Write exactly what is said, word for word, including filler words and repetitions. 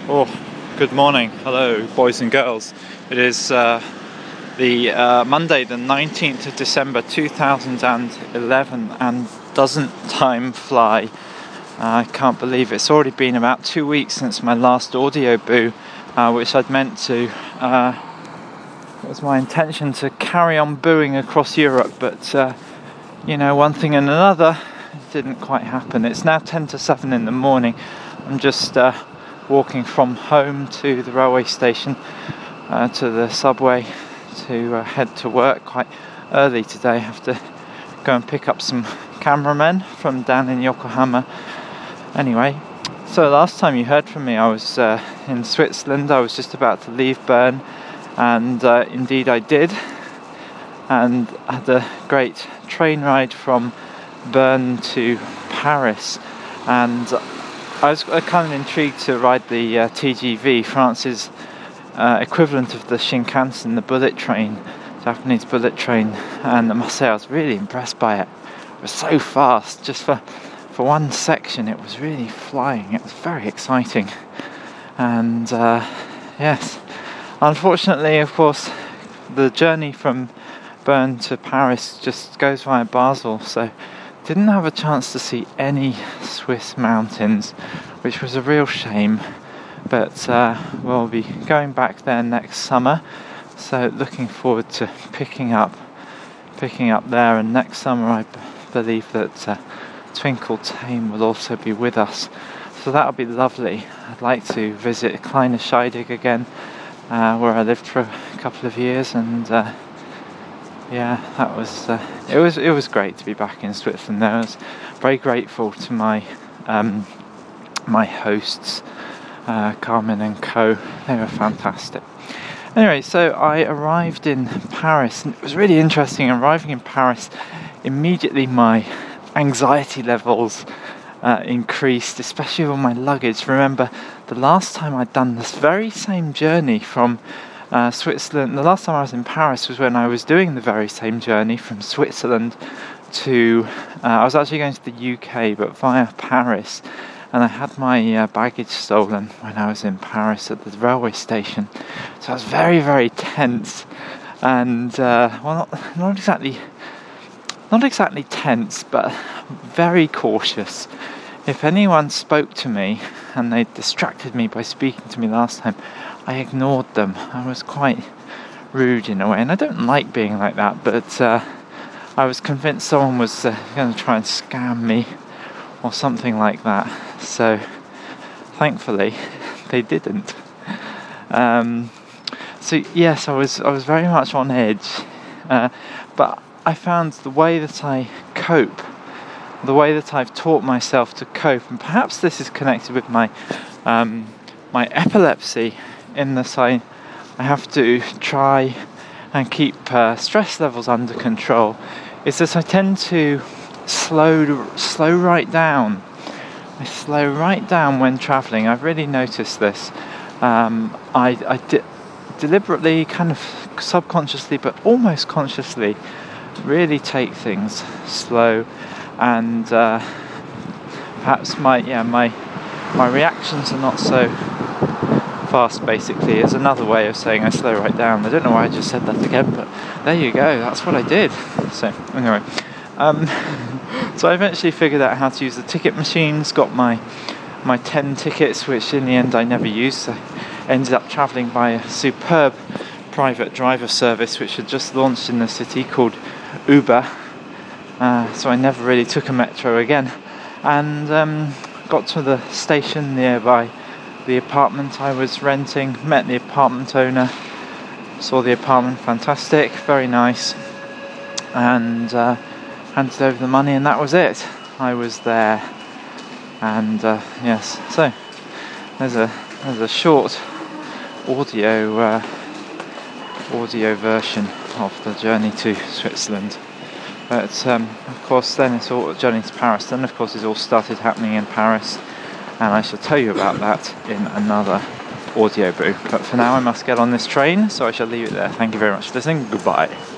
Oh, good morning. Hello, boys and girls. It is uh, the uh, Monday, the nineteenth of December two thousand eleven, and doesn't time fly? Uh, I can't believe it's already been about two weeks since my last audio boo, uh, which I'd meant to. Uh, it was my intention to carry on booing across Europe, but uh, you know, one thing and another, it didn't quite happen. It's now ten to seven in the morning. I'm just uh, walking from home to the railway station, uh, to the subway, to uh, head to work quite early today. I have to go and pick up some cameramen from down in Yokohama. Anyway, so last time you heard from me, I was uh, in Switzerland. I was just about to leave Bern, and uh, indeed I did, and had a great train ride from Bern to Paris, and I was kind of intrigued to ride the uh, T G V, France's uh, equivalent of the Shinkansen, the bullet train, Japanese bullet train, and I must say I was really impressed by it. It was so fast, just for, for one section it was really flying. It was very exciting, and uh, yes, unfortunately, of course, the journey from Bern to Paris just goes via Basel, so didn't have a chance to see any Swiss mountains, which was a real shame, but uh, we'll be going back there next summer, so looking forward to picking up picking up there, and next summer I b- believe that uh, Twinkle Tame will also be with us, so that'll be lovely. I'd like to visit Kleine Scheidegg again, uh, where I lived for a couple of years, and uh, yeah, that was uh, it was it was great to be back in Switzerland. I was very grateful to my um, my hosts, uh, Carmen and Co. They were fantastic. Anyway, so I arrived in Paris, and it was really interesting. Arriving in Paris, immediately my anxiety levels uh, increased, especially with my luggage. Remember, the last time I'd done this very same journey from Uh, Switzerland, the last time I was in Paris was when I was doing the very same journey from Switzerland to, uh, I was actually going to the U K, but via Paris, and I had my uh, baggage stolen when I was in Paris at the railway station, so I was very, very tense, and, uh, well, not, not exactly, not exactly tense, but very cautious. If anyone spoke to me, and they distracted me by speaking to me last time, I ignored them. I was quite rude in a way, and I don't like being like that, but uh, I was convinced someone was uh, going to try and scam me or something like that, so thankfully they didn't. Um, so yes, I was I was very much on edge, uh, but I found the way that I cope, the way that I've taught myself to cope, and perhaps this is connected with my um, my epilepsy, in that I, I have to try and keep uh, stress levels under control, is that I tend to slow slow right down. I slow right down when travelling. I've really noticed this. Um, I, I de- deliberately, kind of subconsciously, but almost consciously, really take things slow, and uh, perhaps my yeah my my reactions are not so fast, basically, is another way of saying I slow right down. I don't know why I just said that again, but there you go, that's what I did. So anyway, um, so I eventually figured out how to use the ticket machines, got my my ten tickets, which in the end I never used, so I ended up travelling by a superb private driver service which had just launched in the city called Uber, uh, so I never really took a metro again, and um, got to the station nearby the apartment I was renting, met the apartment owner, saw the apartment, fantastic, very nice, and uh, handed over the money, and that was it. I was there, and uh, yes, so there's a there's a short audio uh, audio version of the journey to Switzerland. But um, of course, then it's all journey to Paris. Then of course, it all started happening in Paris. And I shall tell you about that in another audio boo. But for now I must get on this train, so I shall leave it there. Thank you very much for listening. Goodbye.